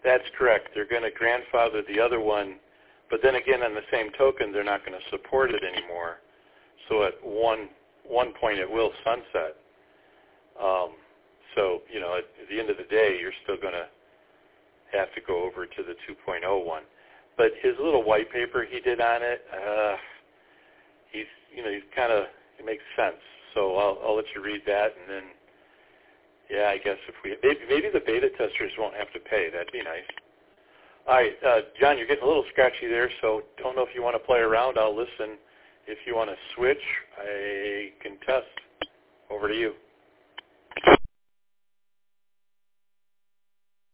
That's correct. They're going to grandfather the other one, but then again, on the same token, they're not going to support it anymore. So at one point, it will sunset. So, you know, at the end of the day, you're still going to have to go over to the 2.0 one. But his little white paper he did on it, he's kind of, it makes sense. So I'll let you read that, and then, yeah, I guess if we, maybe the beta testers won't have to pay. That'd be nice. All right, John, you're getting a little scratchy there, so don't know if you want to play around. I'll listen. If you want to switch, I can test. Over to you.